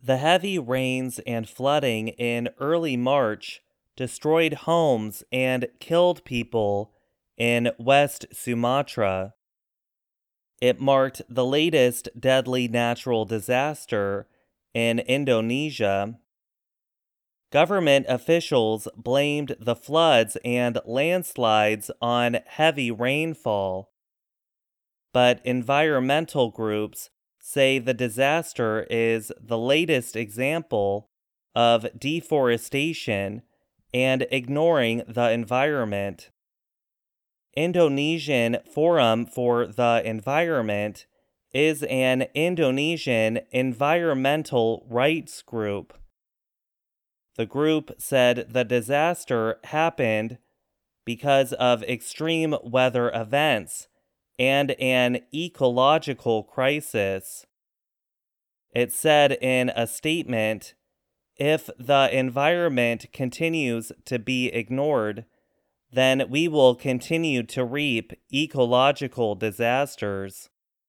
The heavy rains and flooding in early March destroyed homes and killed people in West Sumatra. It marked the latest deadly natural disaster in Indonesia. Government officials blamed the floods and landslides on heavy rainfall, but environmental groups say the disaster is the latest example of deforestation and ignoring the environment. Indonesian Forum for the Environment is an Indonesian environmental rights group. The group said the disaster happened because of extreme weather events and an ecological crisis. It said in a statement, "If the environment continues to be ignored, then we will continue to reap ecological disasters."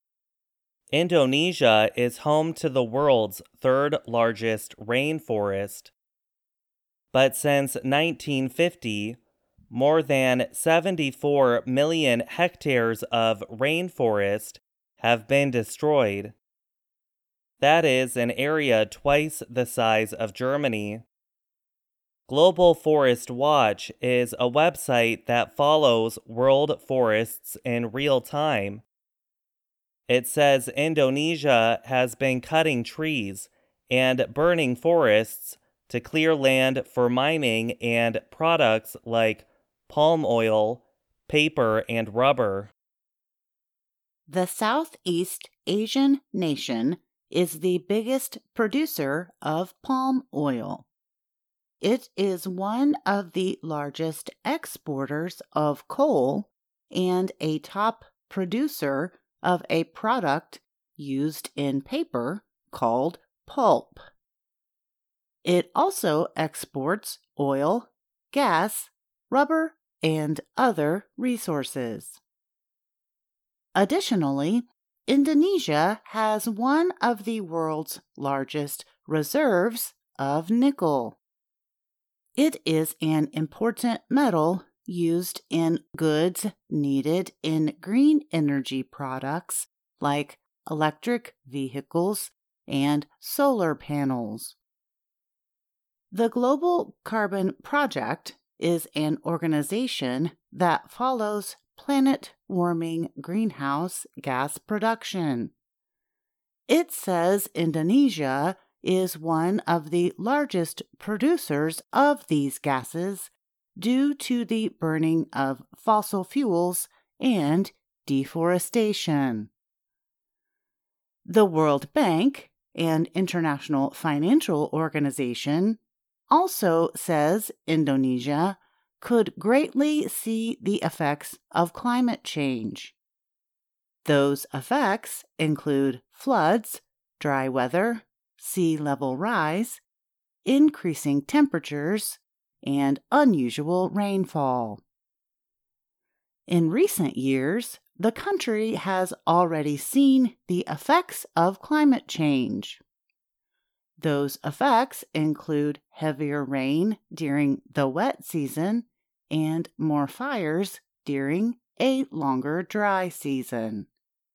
Indonesia is home to the world's third largest rainforest. But since 1950, more than 74 million hectares of rainforest have been destroyed. That is an area twice the size of Germany. Global Forest Watch is a website that follows world forests in real time. It says Indonesia has been cutting trees and burning forests to clear land for mining and products like palm oil, paper, and rubber. The Southeast Asian nation is the biggest producer of palm oil. It is one of the largest exporters of coal and a top producer of a product used in paper called pulp. It also exports oil, gas, rubber, and other resources. Additionally, Indonesia has one of the world's largest reserves of nickel. It is an important metal used in goods needed in green energy products like electric vehicles and solar panels. The Global Carbon Project is an organization that follows planet-warming greenhouse gas production. It says Indonesia is one of the largest producers of these gases due to the burning of fossil fuels and deforestation. The World Bank, an international financial organization, also says Indonesia could greatly see the effects of climate change. Those effects include floods, dry weather, sea level rise, increasing temperatures, and unusual rainfall. In recent years, the country has already seen the effects of climate change. Those effects include heavier rain during the wet season and more fires during a longer dry season.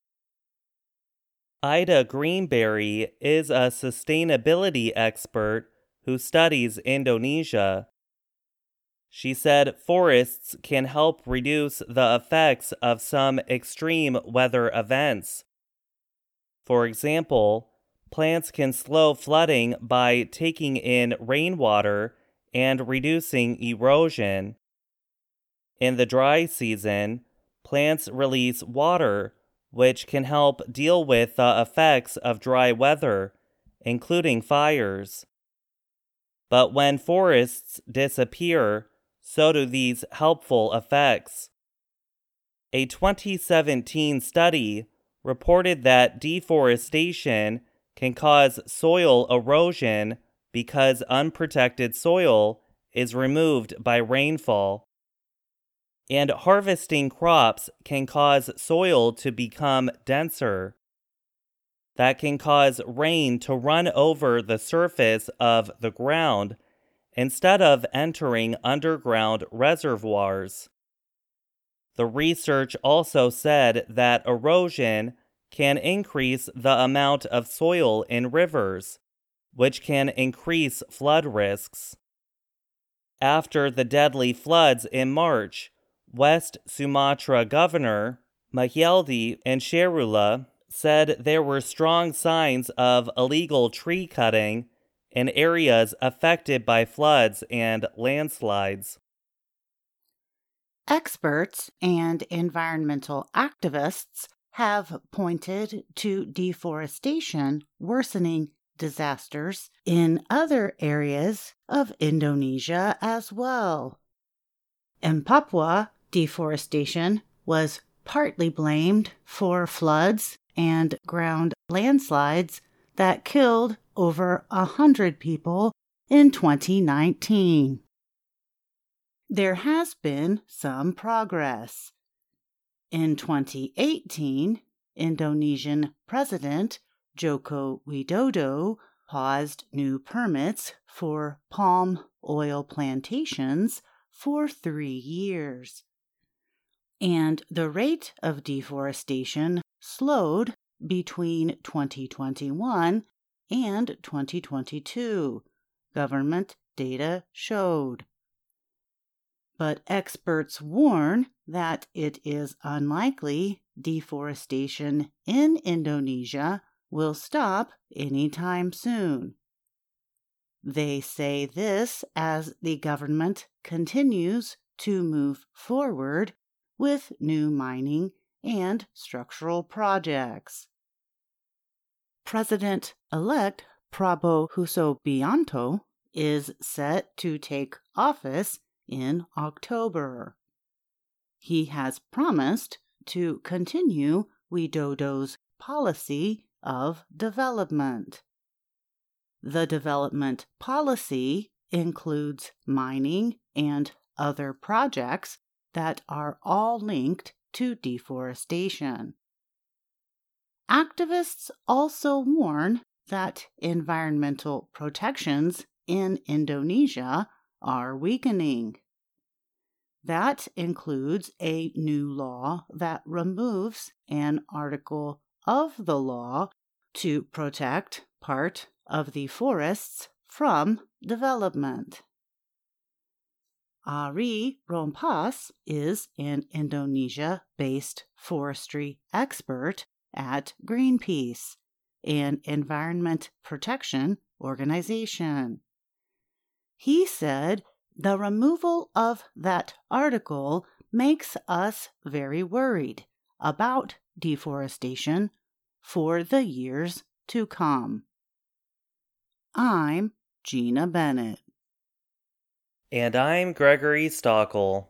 Ida Greenberry is a sustainability expert who studies Indonesia. She said forests can help reduce the effects of some extreme weather events. For example, plants can slow flooding by taking in rainwater and reducing erosion. In the dry season, plants release water, which can help deal with the effects of dry weather, including fires. But when forests disappear, so do these helpful effects. A 2017 study reported that deforestation can cause soil erosion because unprotected soil is removed by rainfall. And harvesting crops can cause soil to become denser. that can cause rain to run over the surface of the ground instead of entering underground reservoirs. The research also said that erosion can increase the amount of soil in rivers, which can increase flood risks. After the deadly floods in March, West Sumatra Governor Mahyildi Ansarullah said there were strong signs of illegal tree cutting in areas affected by floods and landslides. Experts and environmental activists have pointed to deforestation worsening disasters in other areas of Indonesia as well. In Papua, deforestation was partly blamed for floods and ground landslides that killed over 100 people in 2019. There has been some progress. In 2018, Indonesian President Joko Widodo paused new permits for palm oil plantations for 3 years. And the rate of deforestation slowed between 2021 and 2022, government data showed. But experts warn that it is unlikely deforestation in Indonesia will stop anytime soon. They say this as the government continues to move forward with new mining and structural projects. President-elect Prabowo Subianto is set to take office in October. He has promised to continue Widodo's policy of development. The development policy includes mining and other projects that are all linked to deforestation. Activists also warn that environmental protections in Indonesia are weakening. That includes a new law that removes an article of the law to protect part of the forests from development. Ari Rompas is an Indonesia-based forestry expert at Greenpeace, an environment protection organization. He said the removal of that article makes us very worried about deforestation for the years to come. I'm Gina Bennett. And I'm Gregory Stockel.